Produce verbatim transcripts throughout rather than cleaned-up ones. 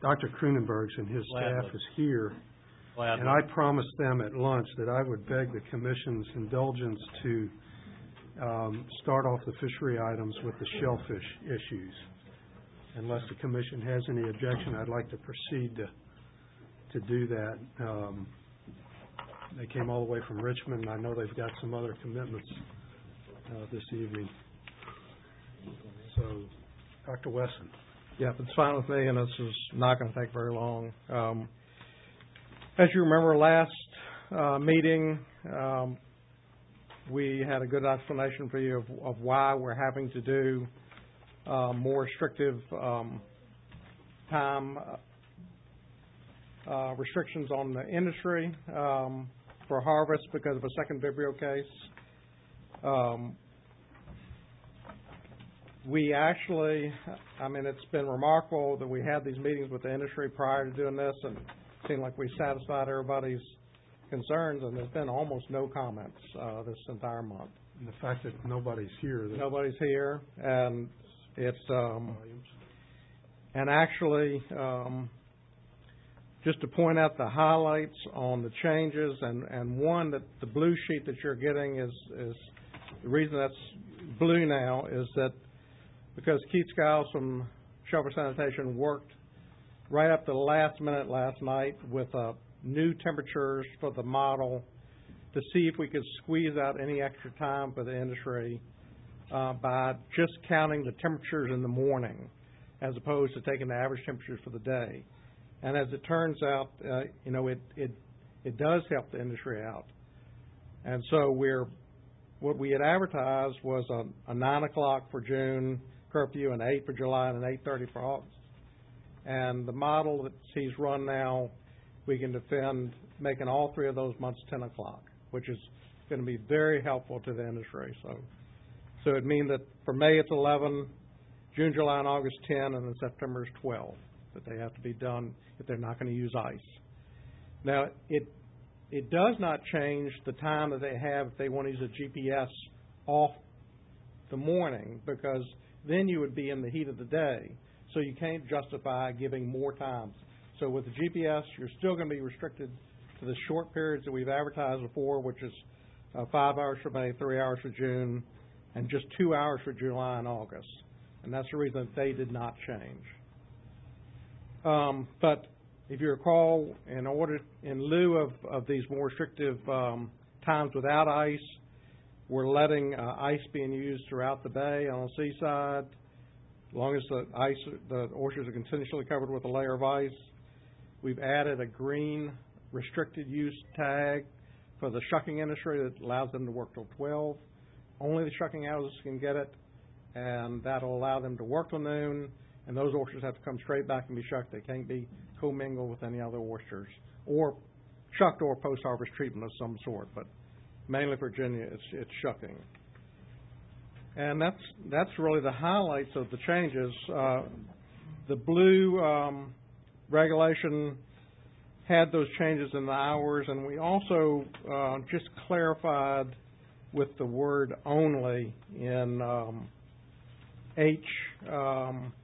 Doctor Kroonenberg's and his Gladly. staff is here, Gladly. and I promised them at lunch that I would beg the Commission's indulgence to um, start off the fishery items with the shellfish issues. Unless the Commission has any objection, I'd like to proceed to to do that. Um, they came all the way from Richmond, and I know they've got some other commitments uh, this evening. So, Doctor Wesson. Yeah, it's fine with me, and this is not going to take very long. Um, as you remember, last uh, meeting, um, we had a good explanation for you of, of why we're having to do uh, more restrictive um, time uh, restrictions on the industry um, for harvest because of a second Vibrio case. Um, We actually, I mean, it's been remarkable that we had these meetings with the industry prior to doing this, and it seemed like we satisfied everybody's concerns, and there's been almost no comments uh, this entire month. And the fact that nobody's here. That Nobody's here, and it's, um, and actually, um, just to point out the highlights on the changes, and, and one, that the blue sheet that you're getting is, is the reason that's blue now is that because Keith Skiles from Shellfish Sanitation worked right up to the last minute last night with uh, new temperatures for the model to see if we could squeeze out any extra time for the industry uh, by just counting the temperatures in the morning as opposed to taking the average temperatures for the day. And as it turns out, uh, you know, it, it, it does help the industry out. And so we're, what we had advertised was a, a nine o'clock for June curfew, an eight for July, and an eight thirty for August. And the model that he's run now, we can defend making all three of those months ten o'clock, which is going to be very helpful to the industry. So, so it means that for May it's eleven, June, July, and August ten, and then September is twelve that they have to be done if they're not going to use ice. Now, it it does not change the time that they have if they want to use a G P S off the morning, because then you would be in the heat of the day. So you can't justify giving more times. So with the G P S, you're still going to be restricted to the short periods that we've advertised before, which is uh, five hours for May, three hours for June, and just two hours for July and August. And that's the reason that they did not change. Um, but if you recall, in order, in lieu of, of these more restrictive um, times without ice, we're letting uh, ice being used throughout the bay on the seaside, as long as the ice, the oysters are continually covered with a layer of ice. We've added a green restricted use tag for the shucking industry that allows them to work till twelve. Only the shucking houses can get it, and that'll allow them to work till noon, and those oysters have to come straight back and be shucked. They can't be commingled with any other oysters, or shucked or post-harvest treatment of some sort, but mainly Virginia, it's, it's shucking. And that's that's really the highlights of the changes. Uh, the blue um, regulation had those changes in the hours, and we also uh, just clarified with the word only in um, H, um,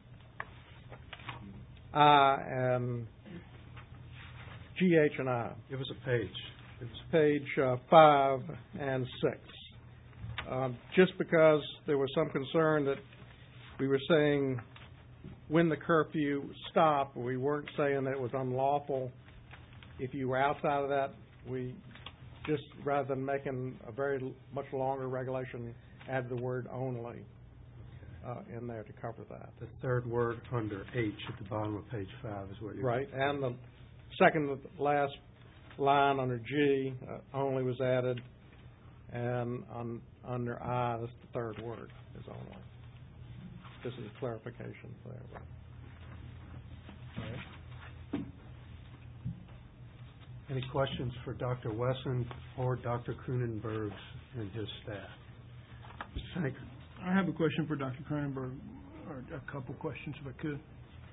I, and G, H, and I. Give us a page. It's page uh, five and six. Um, just because there was some concern that we were saying when the curfew stopped, we weren't saying that it was unlawful. If you were outside of that, we just, rather than making a very much longer regulation, add the word only uh, in there to cover that. The third word under H at the bottom of page five is what you're right, and the second to last line under G uh, only was added, and on, under I, that's the third word is only. This is a clarification for everybody. All right. Any questions for Doctor Wesson or Doctor Kroonenberg and his staff? Mister Sanker. I have a question for Doctor Kroonenberg, or a couple questions if I could.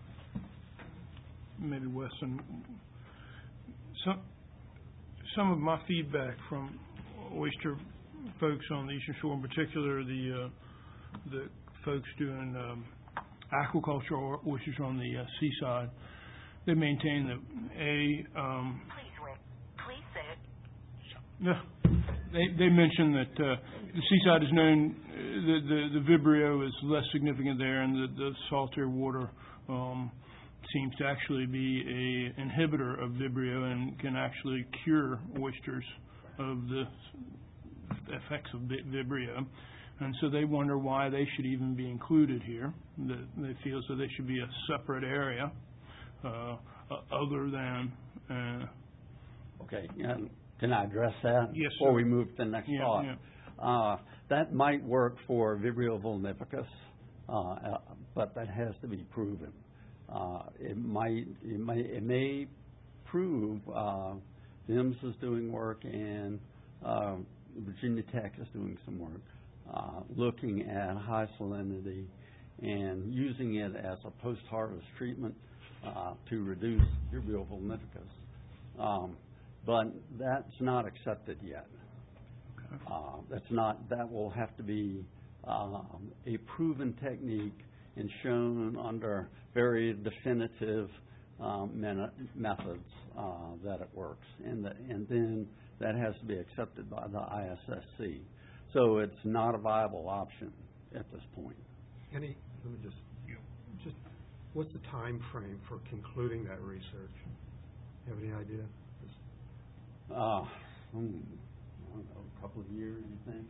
Maybe Wesson. Some, some of my feedback from oyster folks on the Eastern Shore, in particular the uh, the folks doing um, aquaculture or oysters on the uh, seaside, they maintain that, A, um, Please wait. Please say it. yeah, they, they mention that uh, the seaside is known, uh, the, the, the Vibrio is less significant there, and the, the saltier water um, seems to actually be a inhibitor of Vibrio and can actually cure oysters of the effects of vi- Vibrio. And so they wonder why they should even be included here. That they feel so they should be a separate area, uh, other than. Uh, Okay, um, can I address that? Yes, Before sir. we move to the next Yeah, thought? yeah. Uh, that might work for Vibrio vulnificus, uh, uh, but that has to be proven. Uh, it might, it may, it may prove, uh, V I M S is doing work and, uh, Virginia Tech is doing some work, uh, looking at high salinity and using it as a post-harvest treatment, uh, to reduce Vibrio vulnificus. Um, but that's not accepted yet. Uh, that's not, that will have to be, um, a proven technique and shown under very definitive um, men- methods uh, that it works, and the, and then that has to be accepted by the I S S C. So it's not a viable option at this point. Any, let me just, just, what's the time frame for concluding that research? Have any idea? Uh, hmm, I don't know, a couple of years, you think?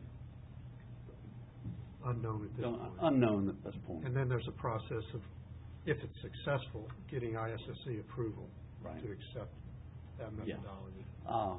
Unknown at this Don't- point. Unknown at this point. And then there's a process of, if it's successful, getting I S S C approval Right. to accept that Yeah. methodology. Um,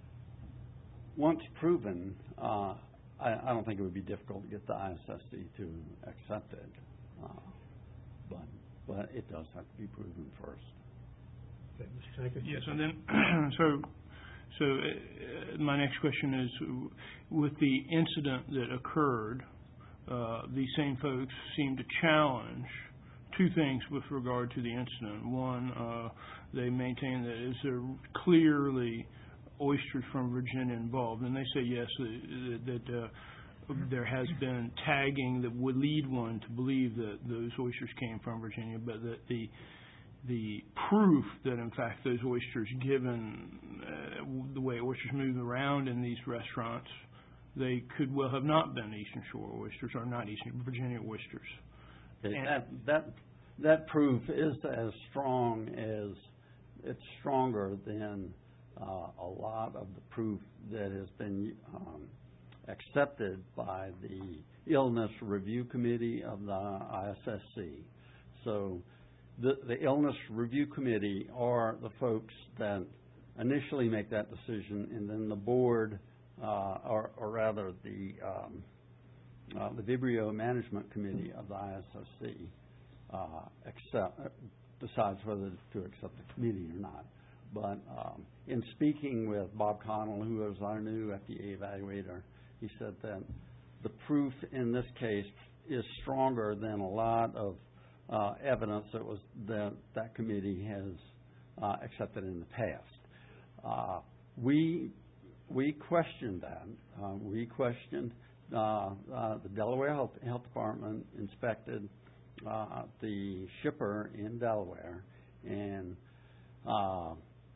once proven, uh, I, I don't think it would be difficult to get the I S S C to accept it, uh, but but it does have to be proven first. Okay, Mister Jenkins? Yes, and then so so uh, my next question is, with the incident that occurred, uh, these same folks seem to challenge two things with regard to the incident. One, uh, they maintain that is there clearly oysters from Virginia involved, and they say yes, that, that uh, there has been tagging that would lead one to believe that those oysters came from Virginia, but that the the proof that in fact those oysters, given uh, the way oysters move around in these restaurants, they could well have not been Eastern Shore oysters or not Eastern Virginia oysters. Okay, And- that that that proof is as strong as it's stronger than uh, a lot of the proof that has been um, accepted by the Illness Review Committee of the I S S C. So the, the Illness Review Committee are the folks that initially make that decision, and then the board, uh, or, or rather the um, uh, the Vibrio Management Committee of the I S S C uh, accept, decides whether to accept the committee or not. But um, in speaking with Bob Connell, who is our new F D A evaluator, he said that the proof in this case is stronger than a lot of uh, evidence that was that that committee has uh, accepted in the past. Uh, we we questioned that. Uh, we questioned uh, uh, the Delaware Health, Health Department inspected uh, the shipper in Delaware, and uh,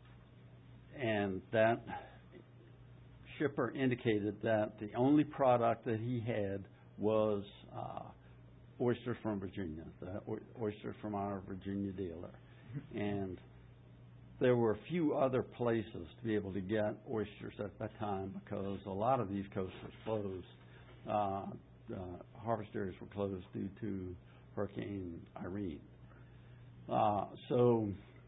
and that shipper indicated that the only product that he had was uh, oysters from Virginia, the o- oysters from our Virginia dealer. And there were a few other places to be able to get oysters at that time because a lot of these coasts were closed. Uh, uh, harvest areas were closed due to Hurricane Irene. Uh, so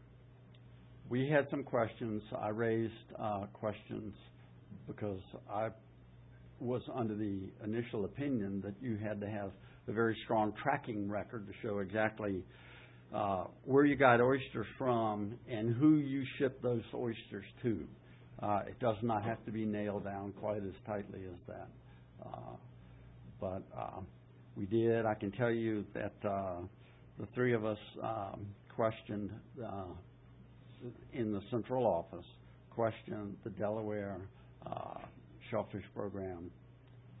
we had some questions. I raised uh, questions because I was under the initial opinion that you had to have a very strong tracking record to show exactly uh, where you got oysters from and who you shipped those oysters to. Uh, it does not have to be nailed down quite as tightly as that. Uh, but uh, we did. I can tell you that uh, the three of us um, questioned uh, in the central office, questioned the Delaware uh, shellfish program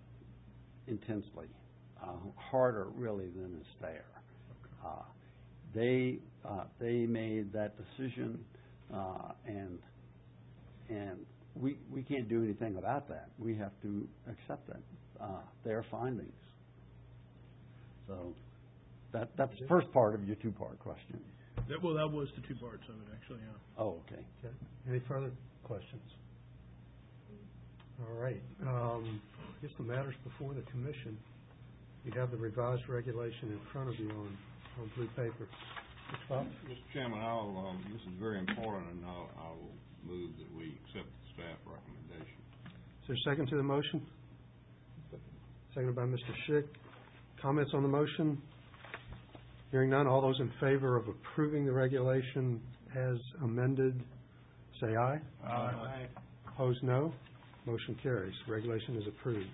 intensely, uh, harder really than is fair. Uh, they, uh, they made that decision, uh, and, and we, we can't do anything about that. We have to accept that, uh, their findings. So, that, that's the first part of your two-part question. That, well, that was the two parts of it, actually, yeah. Oh, okay. Okay. Any further questions? All right. Um, I guess the matters before the commission, you have the revised regulation in front of you on, on blue paper. Mister Fox? Mister Chairman, I'll, um, this is very important, and I'll, I will move that we accept the staff recommendation. Is there a second to the motion? Seconded by Mister Schick. Comments on the motion? Hearing none, all those in favor of approving the regulation as amended, say aye. Aye. Opposed, no. Motion carries. Regulation is approved.